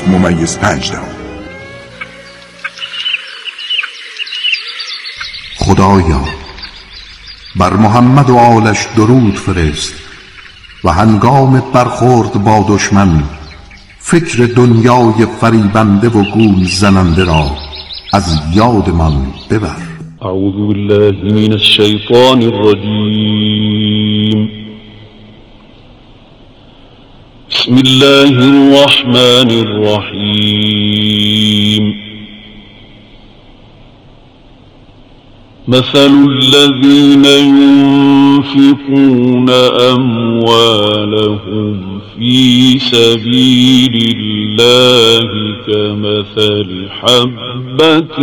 /5 خدایا بر محمد و آلش درود فرست و هنگام برخورد با دشمن فکر دنیای فریبنده و گول زننده را از یادمان ببر. اعوذ بالله من الشیطان الرجیم. بسم الله الرحمن الرحیم. مثل الذين ينفقون أموالهم في سبيل الله كمثل حبة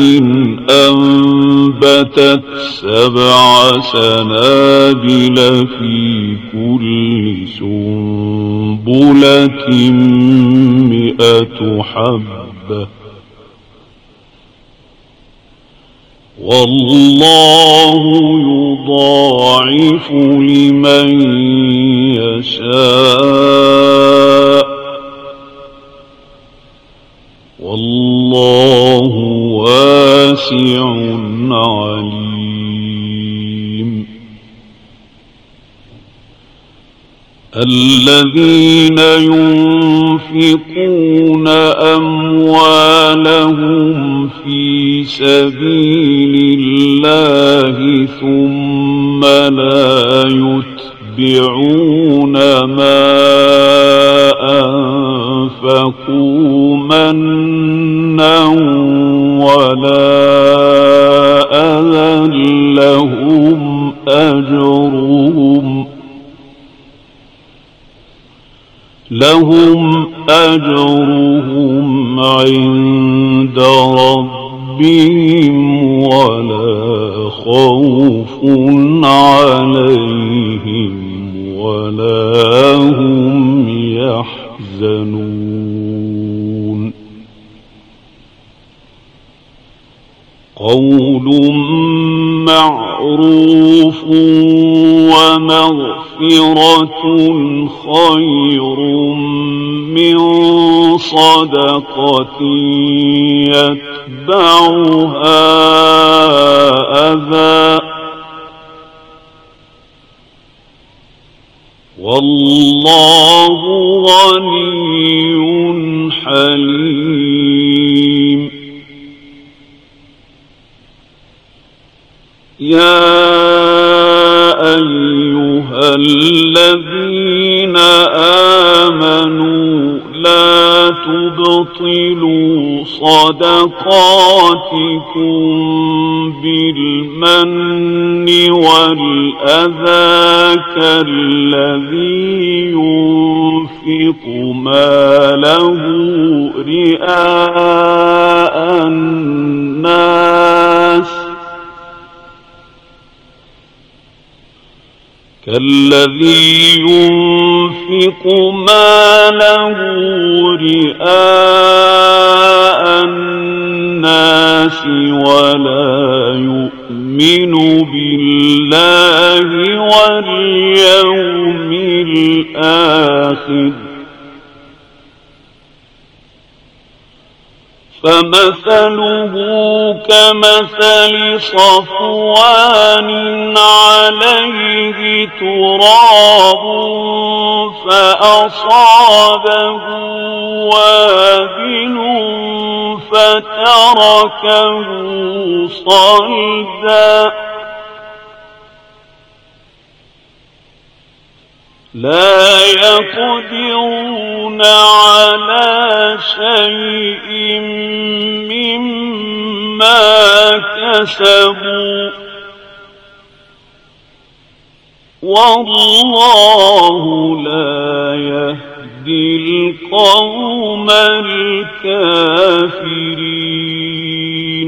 أنبتت 7 سنابل في كل سنبلة 100 حبة والله يضاعف لمن يشاء والله واسع عليم. الذين ينفقون أموالهم في سبيل الله ثم لا يتبعون ما أنفقوا منا ولا أذى لهم أجرهم عند ربهم ولا خوف عليهم ولا هم يحزنون. قول معروف ومغفرة خير من صدقة يتبعها أذى والله غني حليم. يا أيها الذين آمنوا لا تبطلوا صدقاتكم بالمن والأذى كالذي ينفق ماله رئاء الناس ولا يؤمن بالله واليوم الآخر فمثله كمثل صفوان عليه تراب فأصابه وابل فتركه صلدا لا يقدرون على شيء مما كسبوا والله لا يهدي القوم الكافرين.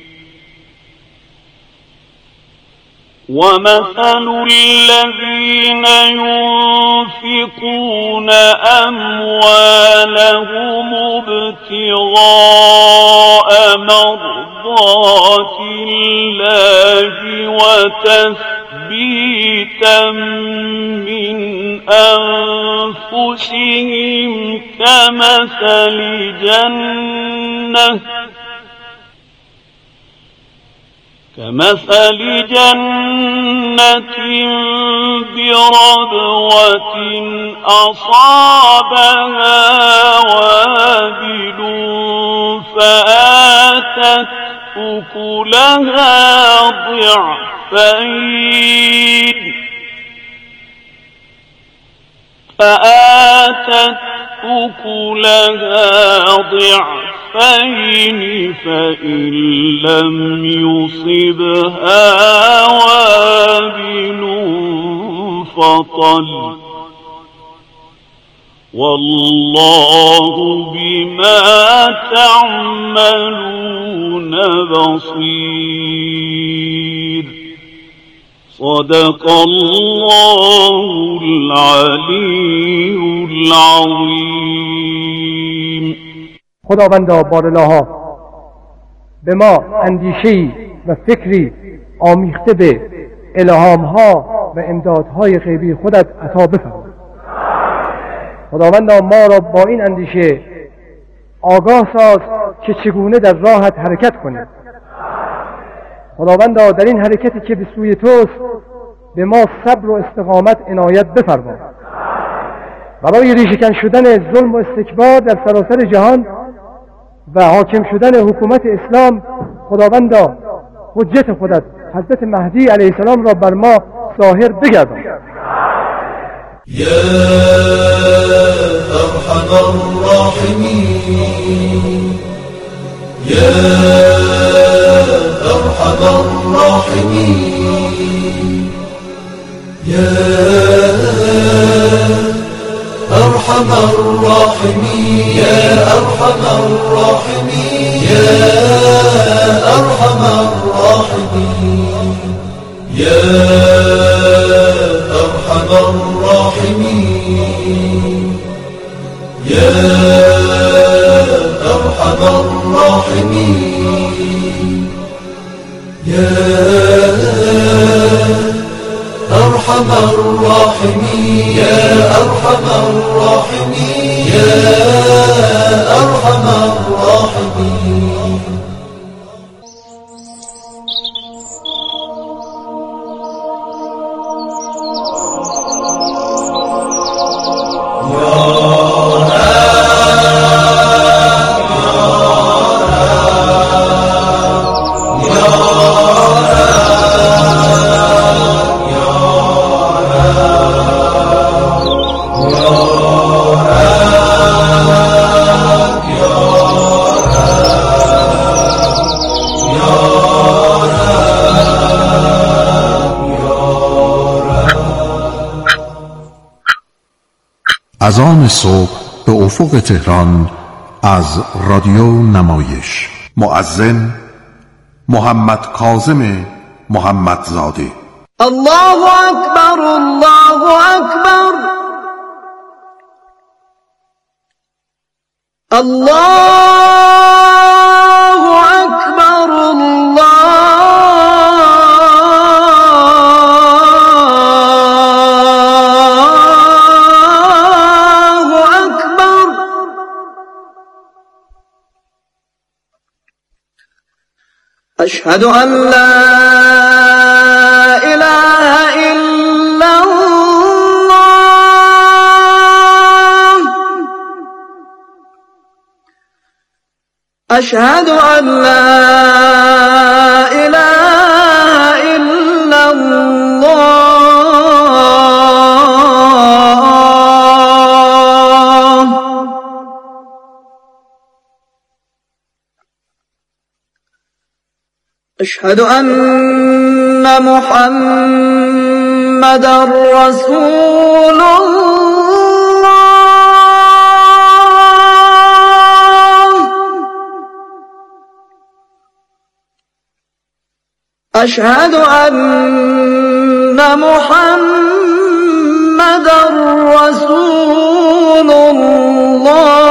ومثل الذين ينفقون أموالهم ابتغاء مرضات الله وتثبيتا تثبيتا من أنفسهم كمثل جنة بربوة أصابها وابل فآتت أكلها ضعفين فإن لم يصبها وابل فطل والله بما تعملون بصير. صدق الله العلی العظیم. خداوندا بارلاها به ما اندیشه‌ای و فکری آمیخته به الهام‌ها و امدادهای غیبی خودت عطا بفرما. خداوندا ما را با این اندیشه آگاه ساز که چگونه در راهت حرکت کنیم. خداوندا در این حرکتی که به سوی توست به ما صبر و استقامت عنایت بفرما. برای ریشه‌کن شدن ظلم و استکبار در سراسر جهان و حاکم شدن حکومت اسلام خداوندا حجت خودت حضرت مهدی علیه السلام را بر ما ظاهر بگردان. یا ارحم الراحمین یا ارحم الراحمین یا ارحم الراحمین یا ارحم الراحمین یا ارحم الراحمین یا ارحم الراحمین یا ارحم الراحمین یا ارحم الراحمین یا ارحم الراحمین یا ارحم الراحمین. اذان صبح به افق تهران از رادیو نمایش. مؤذن محمد کاظم محمدزاده. الله اکبر الله اکبر الله اکبر الله اکبر. اشهد ان لا اله الا الله اشهد ان لا اله الا الله اشهد ان محمد رسول الله اشهد ان محمد رسول الله.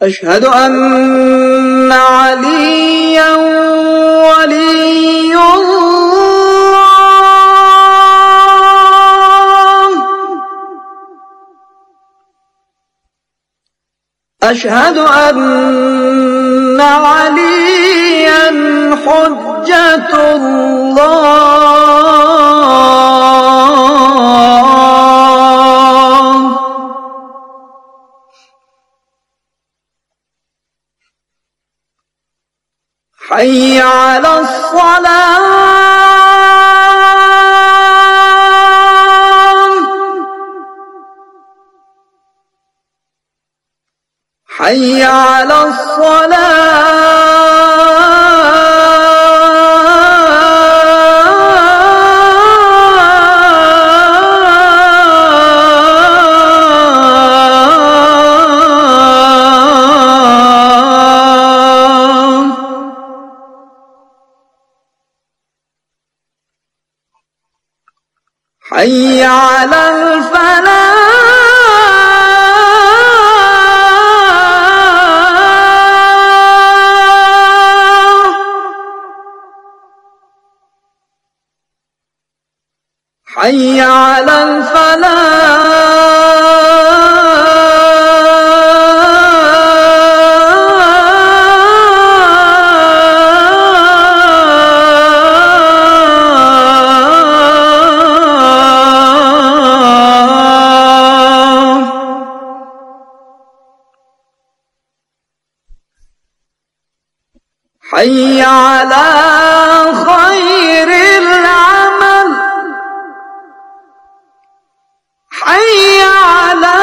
أشهد أن عليا ولي الله. أشهد أن عليا حجة الله. حي على الصلاة. حي على حي على الفلاح. حي على حي على خير العمل. حي على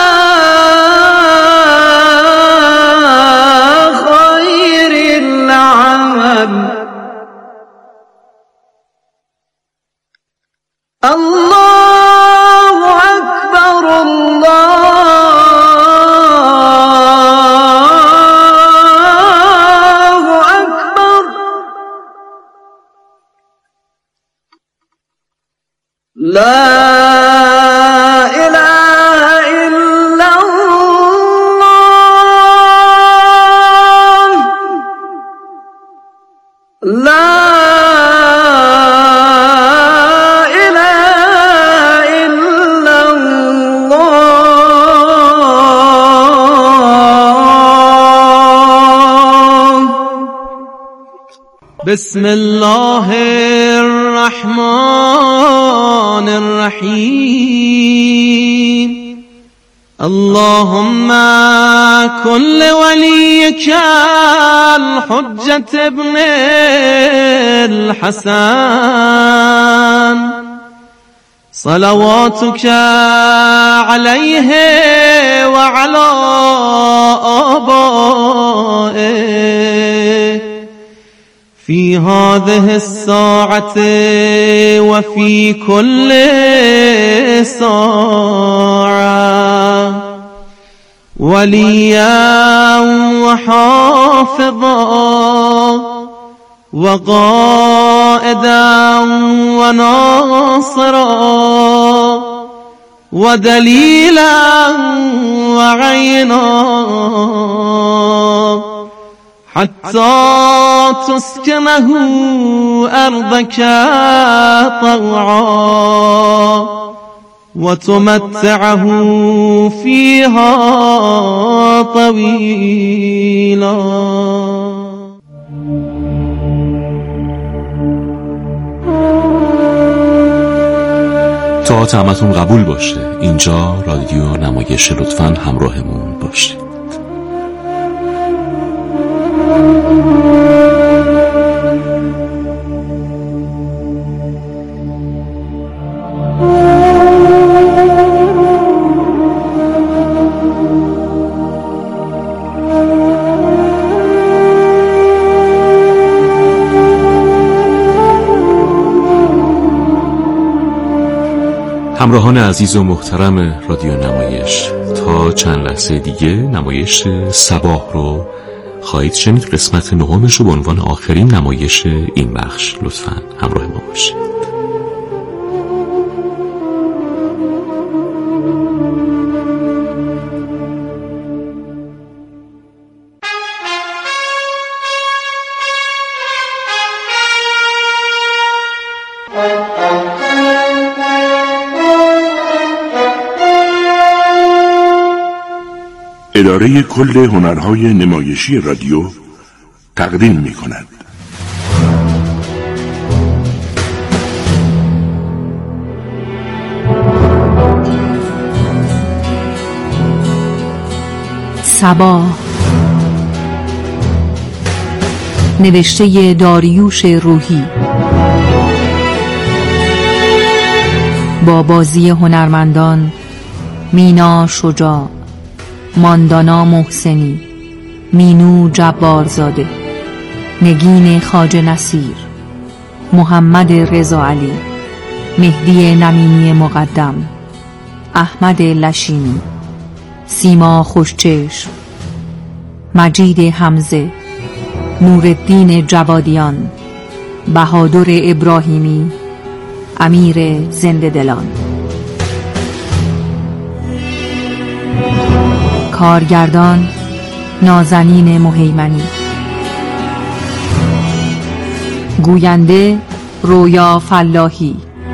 خير العمل. الله أكبر الله أكبر. لا إله إلا الله. لا إله إلا الله. بسم الله الرحمن الرحيم. اللهم كن لوليك الحجة ابن الحسن صلواتك عليه وعلى آبائه في هذه الساعة وفي كل ساعة وليا وحافظا وقائدا وناصرا ودليلا وعينا حتى تسكنه أرضك طوعا وتمتعه فيها طويلا. تا طعمتون قبول باشه. اینجا رادیو نمایش، لطفاً همراهمون باشید. همراهان عزیز و محترم رادیو نمایش، تا چند لحظه دیگه نمایش صباح رو خواهید شنید. قسمت نهمش رو به عنوان آخرین نمایش این بخش لطفاً همراه ما باشید. اداره کل هنرهای نمایشی رادیو تقدیم می‌کند. صباح، نوشته داریوش روحی، با بازی هنرمندان مینا شجاع، ماندانا محسنی، مینو جبارزاده، نگین خواجه نصیر، محمد رضا علی، مهدی نمینی مقدم، احمد لشینی، سیما خوشچشم، مجید حمزه، نورالدین جوادیان، بهادر ابراهیمی، امیر زنده دلان. کارگردان نازنین مهیمنی، گوینده رویا فلاحی،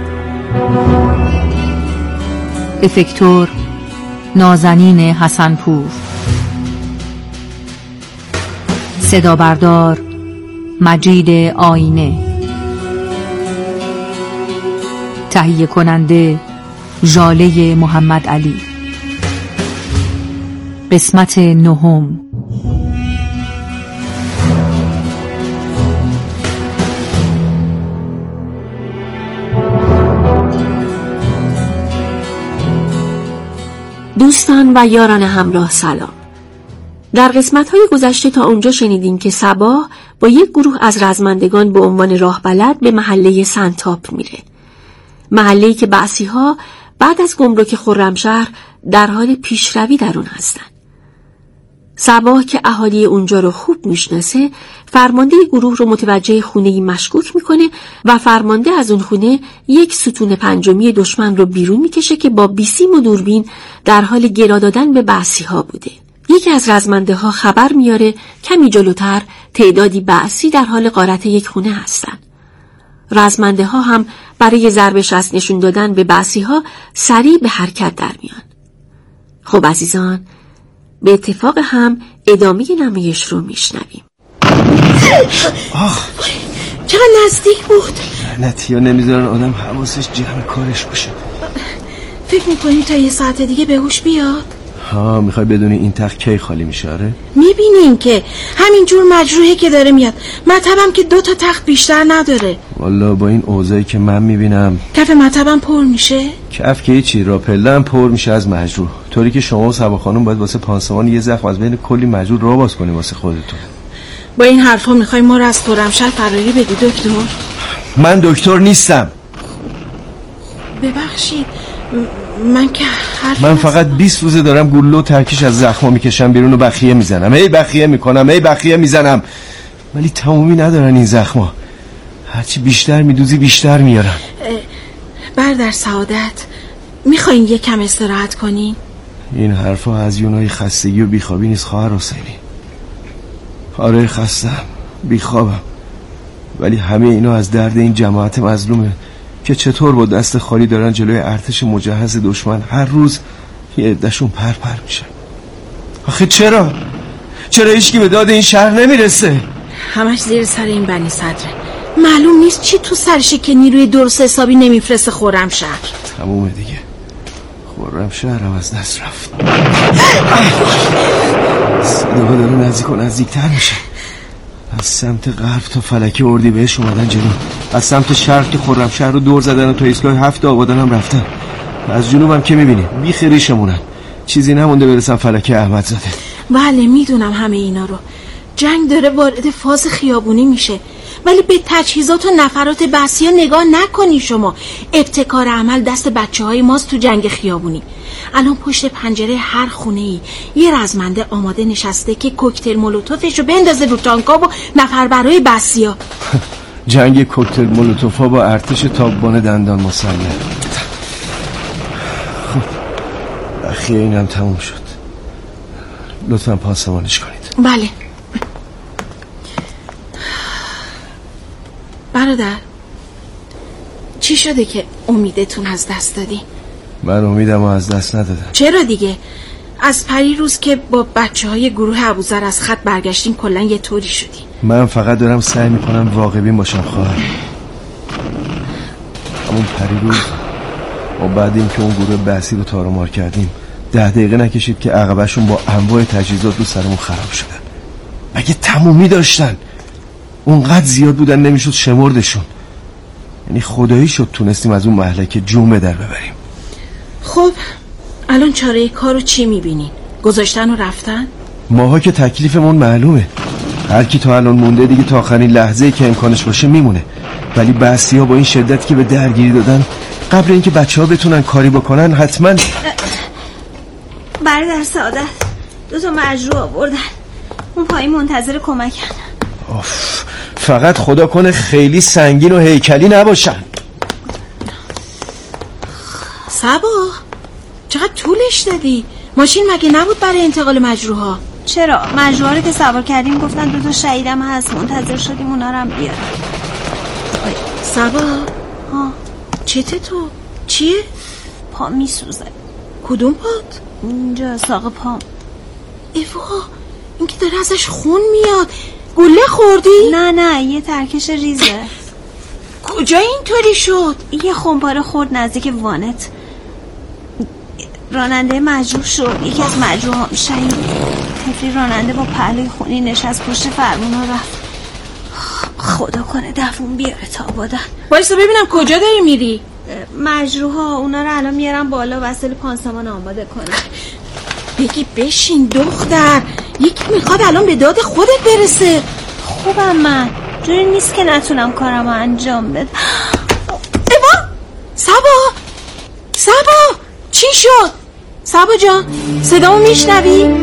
افکتور نازنین حسنپور، صدا بردار مجید آینه، تهیه کننده ژاله محمد علی. قسمت نهم. دوستان و یاران همراه سلام. در قسمت‌های گذشته تا اونجا شنیدیم که صباح با یک گروه از رزمندگان به عنوان راهبلد به محله سنتاپ میره. محله‌ای که بعثی‌ها بعد از گمرک خرمشهر در حال پیشروی در اون هستن. صباح که اهالی اونجا رو خوب میشناسه، فرمانده گروه رو متوجه خونه‌ای مشکوک میکنه و فرمانده از اون خونه یک ستون پنجمی دشمن رو بیرون میکشه که با بیسیم و دوربین در حال گرا دادن به بعثی‌ها بوده. یکی از رزمنده ها خبر میاره کمی جلوتر تعدادی بعثی در حال غارت یک خونه هستن. رزمنده ها هم برای ضرب شست نشون دادن به بعثی ها سریع به حرکت در میان. خب عزیزان، به اتفاق هم ادامه نمایش رو میشنویم. چقدر نزدیک بود. لعنتی ها نمیذارن آدم حواسش جمع کارش باشه. فکر میکنی تا یه ساعت دیگه به هوش بیاد؟ ها، میخوای بدونی این تخت کی خالی میشه؟ آره میبینین که همینجور مجروحه که داره میاد. مطبم که 2 تا تخت بیشتر نداره. والا با این اوضاعی که من میبینم کف مطبم پر میشه. کف که چی، را پله‌ام پر میشه از مجروح. طوری که شما و صبا خانم باید واسه پانسمان یه زخم از بین کلی مجروح را باز کنی واسه خودتون. با این حرفا میخوای ما رو از خرمشهر فراری بدی دکتر؟ من دکتر نیستم. ببخشید، من فقط 20 روزه دارم گلو و ترکیش از زخما میکشم بیرون و بخیه میزنم. بخیه میکنم، بخیه میزنم، ولی تمومی ندارن این زخما. هرچی بیشتر میدوزی بیشتر میارن. برادر سعادت، میخواین یه کم استراحت کنین؟ این حرفا از یونای خستگی و بیخوابی نیست خواهر حسینی. آره خستم، بیخوابم، ولی همه اینا از درد این جماعت مظلومه که چطور با دست خالی دارن جلوی ارتش مجهز دشمن هر روز یه عده‌شون پر میشن. آخه چرا هیچکی به داد این شهر نمیرسه؟ همش زیر سر این بنی صدره. معلوم نیست چی تو سرشه که نیروی درست حسابی نمیفرسته خرمشهر. تمومه دیگه، خرمشهر هم از دست رفت. صدا داره نزدیک و نزدیکتر میشه. از سمت غرب تا فلکه اردیبهشت اومدن جلو. از سمت شرق که خرمشهر رو دور زدن و تا ایستگاه 7 آبادان هم رفتن. از جنوب هم که میبینی بیخ ریشمونن. چیزی نمونده برسن فلکه احمدزاده. بله میدونم همه اینا رو. جنگ داره وارد فاز خیابونی میشه، ولی به تجهیزات و نفرات بعثی‌ها نگاه نکنی شما. ابتکار عمل دست بچه‌های ماست تو جنگ خیابونی. الان پشت پنجره هر خونه‌ای یه رزمنده آماده نشسته که کوکتل مولوتوفش رو بندازه رو تانکا و نفربرای بعثی‌ها. جنگ کوکتل مولوتوفا با ارتش تابان دندان مسلح. خب اخیه اینم تموم شد. لطفاً پاسمانش کنید. بله. برادر، چی شده که امیدتون از دست دادی؟ من امیدمو از دست ندادم. چرا دیگه؟ از پری روز که با بچه‌های گروه ابوذر از خط برگشتیم کلا یه طوری شدیم. من فقط دارم سعی میکنم واقع‌بین باشم خواهر. همون پری روز ما بعد اینکه اون گروه بحثی رو تارومار کردیم 10 دقیقه نکشید که عقبشون با انواع تجهیزات رو سرمون خراب شدن. مگه تمومی داشتن؟ اونقدر زیاد بودن نمیشد شمردشون. یعنی خدایی شد تونستیم از اون مهلکه جون در ببریم. خب الان چاره کارو چی میبینین؟ گذاشتن و رفتن؟ ماها که تکلیفمون معلومه. هر کی تا الان مونده دیگه تا آخرین لحظه‌ای که امکانش باشه میمونه. ولی بحثی‌ها با این شدت که به درگیری دادن قبل اینکه بچه‌ها بتونن کاری بکنن حتما برادر سعادت 2 مجروح آوردن. اون پایین منتظر کمکن. فقط خدا کنه خیلی سنگین و هیکلی نباشن. صبا چقدر طولش دادی؟ ماشین مگه نبود برای انتقال مجروحا؟ چرا؟ مجروحا رو که سوار کردیم گفتن 2 شهیدم هست، منتظر شدیم اونا رو هم بیارن. صبا چته تو؟ چیه؟ پا میسوزه. کدوم پات؟ اینجا ساق پام. ایوا این که داره ازش خون میاد. گله خوردی؟ نه یه ترکش ریزه. کجا اینطوری شد؟ یه خمپاره خورد نزدیک وانت. راننده مجروح شد. یکی از مجروحان شهید. طفلی راننده با پهلوی خونی نشست پشت فرمون و رفت. خدا کنه دفعون بیاره تا آبادان. وایسا ببینم کجا داری میری؟ مجروحا اونا رو الان میارم بالا وسیله پانسمان آماده کنم. بگی بشین دختر، یکی میخواد الان به داد خودت برسه. خوبم من، جوری نیست که نتونم کارمو انجام بدم. ایوا صبا چی شد؟ صبا جان صدامو میشنوی؟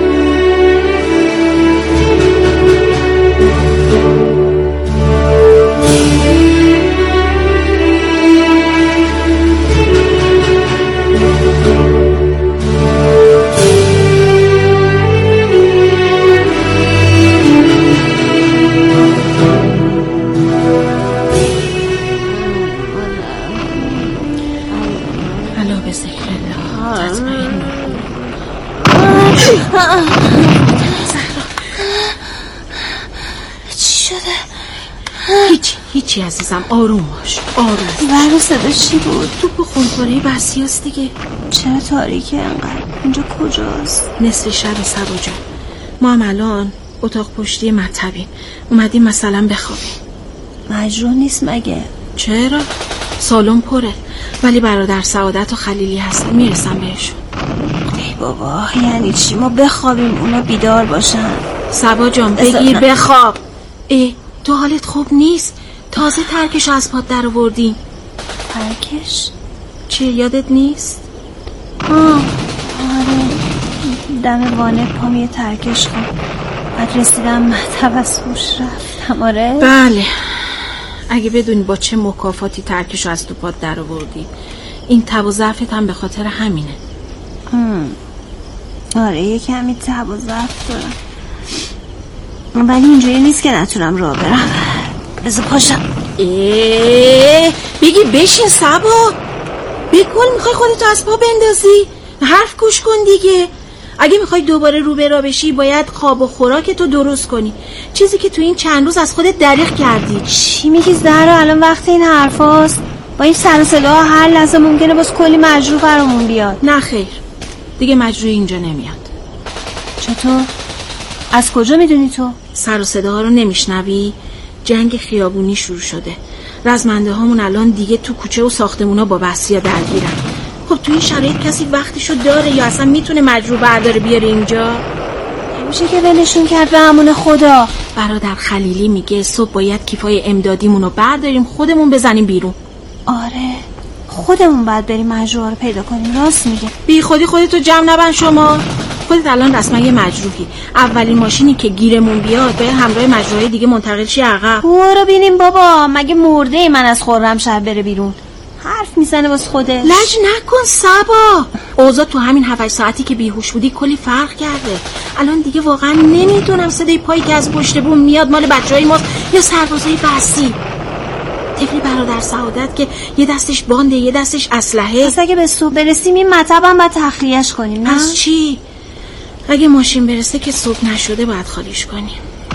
چی شده؟ هیچی عزیزم، آروم باش. برو صدا چی بود؟ تو به خونخوره بسیاست دیگه. چرا تاریکه انقدر؟ اینجا کجاست؟ نصف شب صبا جان. ما هم الان اتاق پشتی مطبیم اومدیم مثلا بخوابیم. مجروح نیست مگه؟ چرا؟ سالن پره، ولی برادر سعادت و خلیلی هستن، میرسم بهشون. ای بابا یعنی چی؟ ما بخوابیم اونا بیدار باشن؟ صبا جان بگیر بخواب. تو حالت خوب نیست؟ تازه ترکش از پات در آوردیم. ترکش؟ چه یادت نیست؟ آره دم وانه پام یه ترکش خورد، بعد رسیدم مطب از هوش رفتم. آره بله، اگه بدونی با چه مکافاتی ترکش از تو پات در آوردی. این تب و ضعفت هم به خاطر همینه. آره یه کمی تب و ضعف دارم، ولی اینجوری نیست که نتونم راه برم. بذار پاشم. بگی بشین صبا. بکن میخوای خودتو از پا بندازی؟ حرف گوش کن دیگه. اگه میخوای دوباره رو به راه بشی باید خواب و خوراکتو درست کنی، چیزی که تو این چند روز از خودت دریغ کردی. چی میگی زهرا؟ الان وقت این حرفاست؟ با این سر و صدا هر لحظه ممکنه باز کلی مجروح برامون بیاد. نه خیر، دیگه مجروح اینجا نمیاد. چطور؟ از کجا میدونی تو؟ سر و صداها رو نمیشنوی؟ جنگ خیابونی شروع شده. رزمنده هامون الان دیگه تو کوچه و ساختمونا با بسیا درگیرن. خب تو این شرایط کسی وقتشو داره یا اصلا میتونه مجروح برداره بیاره اینجا؟ نمیشه که ولشون کرد به امون خدا. برادر خلیلی میگه صبح باید کیفای امدادیمونو برداریم خودمون بزنیم بیرون. آره خودمون باید بریم مجروح رو پیدا کنیم. راست میگه. بی خودی خودتو جمع نبند شما. خودت الان رسما یه مجروحی. اولین ماشینی که گیرمون بیاد باید همراه مجروحای دیگه منتقل شی عقب. برو بینیم بابا، مگه مرده من از خرمشهر بره بیرون؟ حرف میزنه واسه خودش. لج نکن صبا. اوضاع تو همین 7 ساعتی که بیهوش بودی کلی فرق کرده. الان دیگه واقعا نمیدونم صدای پایی که از پشت بوم میاد مال بچهای ماست یا سربازای بسی. طفلی برادر سعادت که یه دستش بانده یه دستش اسلحه. پس اگه به صبح برسیم این مطبم باید تخلیهش کنیم. نه؟ از چی؟ اگه ماشین برسه که صبح نشده باید خالیش کنیم.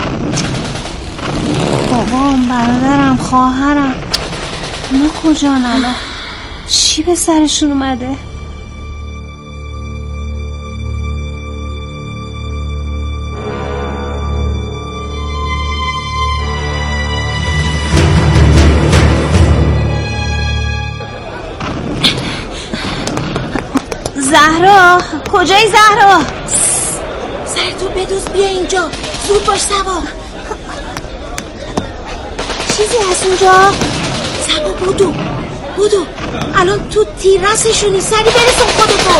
بابام، برادرم، خواهرم، اونا کجان الان؟ چی به سرشون اومده؟ زهرا، کجایی زهرا؟ سرتو بدوز بیا اینجا، زود باش سبا. چیزی هست اونجا؟ سبا بودو الان تو تیررسشونی، سری برسون خودتو.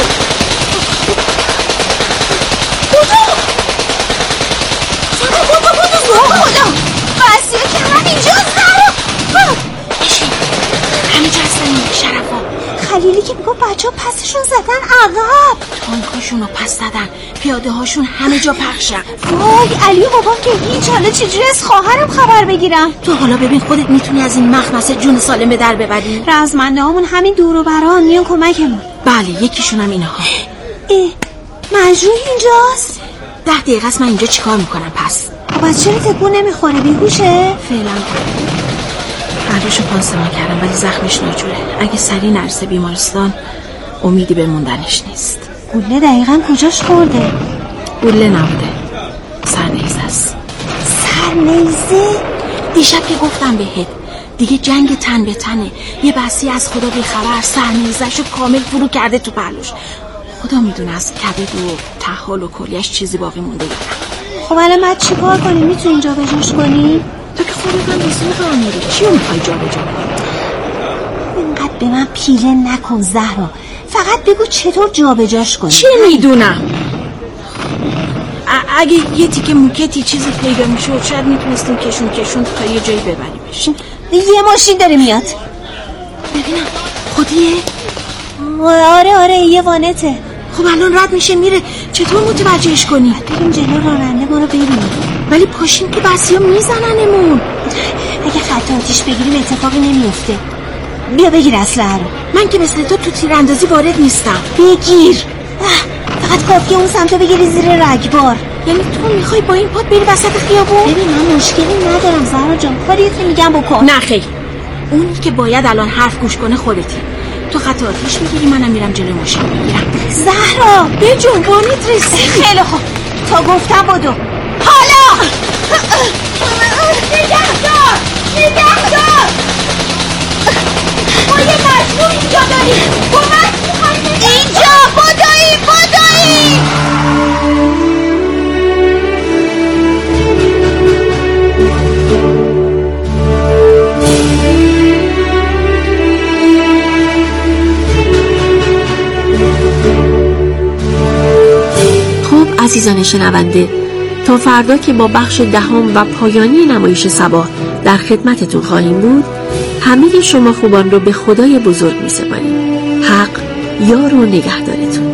بودو خدا بسیه که من اینجا زهرا. بشین همه جا هستن شرفا. خلیلی که میگو بچه ها پسشون زدن عقب، تانکاشون رو پس زدن، پیاده هاشون همه جا پخشن. وای علی و بابام که هیچ، حالا چجوری از خواهرم خبر بگیرم؟ تو حالا ببین خودت میتونی از این مخمسه جون سالم به در ببری. رزمنده هامون همین دور و بران میان کمکمون. بله یکیشون هم اینها. مجروح اینجاست؟ 10 دقیقه است من اینجا چیکار میکنم پس؟ خب از چرا تکون نمیخوره؟ بیهوشه؟ فعلا قلبشو پانسمان کردم ولی زخمش ناجوره. اگه سریع نرسه بیمارستان امیدی به موندنش نیست. گله دقیقا کجاش خورده؟ گله نبوده، سرنیزه است. سرنیزه؟ دیشب که گفتم بهت دیگه جنگ تن به تنه. یه بسی از خدا بیخبر سرنیزه‌شو کامل فرو کرده تو پهلوش. خدا میدونه از کبد و طحال و کلیه‌اش چیزی باقی مونده یا نه. خب الان بعد چیکار کنی؟ میتونی اینجا بجاش کنی؟ تو که خودت هم بزرگ راه میری، چیو میخوای جا به جا کنی؟ اینقدر به من پیله نکن زهرا، فقط بگو چطور جا به جاش کنی. چی میدونم؟ اگه یه تیکه موکتی چیزی پیدا میشد شاید میتونستیم کشون تا یه جایی ببریمش. یه ماشین داره میاد. ببینم خودیه؟ آره یه وانته. خب الان رد میشه میره، چطور متوجهش کنی؟ بریم جلو راننده ما رو ببینیم. ولی پاشیم که بسیا میزننمون. اگه خط آتیش بگیریم اتفاقی نمیفته. بیا بگیر اسلحه رو. من که مثل تو تیراندازی وارد نیستم. بگیر. فقط کافیه اون سمتو بگیری زیر رگبار. یعنی تو میخوای با این پات بری وسط خیابون؟ ببین من مشکلی ندارم زهرا جان، کاری که میگم بکن. نه خیر، اونی که باید الان حرف گوش کنه خودتی. تو خط آتیش میگیری، منم میرم جلوی ماشین میگیرم. زهرا به جنبانیت رسی. خیلی خوب تا گفتم بدو. حالا نگهدار ما یه مجموع اینجا داریم، کمک اینجا. بدوی خب عزیزان شنونده، تا فردا که با بخش 10 و پایانی نمایش صباح در خدمتتون خواهیم بود، همه شما خوبان رو به خدای بزرگ می سپاریم. حق یار و نگهدارتون.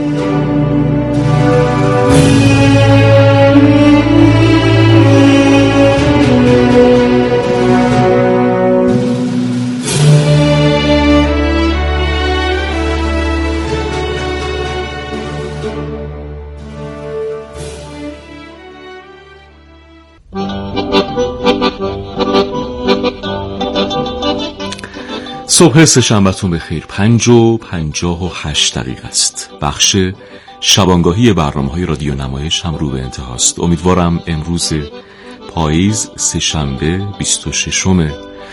صبح سه‌شنبه‌تون بخیر. 5:58 است. بخش شبانگاهی برنامه‌های رادیو نمایش هم رو به انتهاست. امیدوارم امروز پاییز سه‌شنبه 26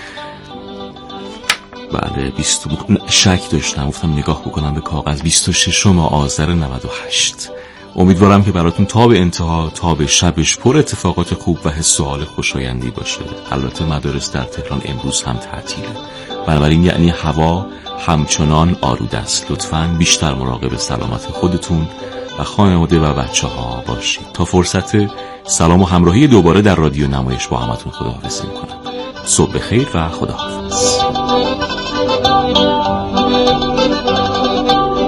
شک داشتم گفتم نگاه بکنم به کاغذ 26 آذر 98. امیدوارم که براتون تا به انتها، تا به شبش پر اتفاقات خوب و حس و حال خوشایندی باشه. البته مدارس در تهران امروز هم تعطیله، بنابراین یعنی هوا همچنان آلوده است. لطفاً بیشتر مراقب سلامت خودتون و خانواده و بچه ها باشید. تا فرصت سلام و همراهی دوباره در رادیو نمایش با همتون خداحافظی میکنم. صبح بخیر و خداحافظ.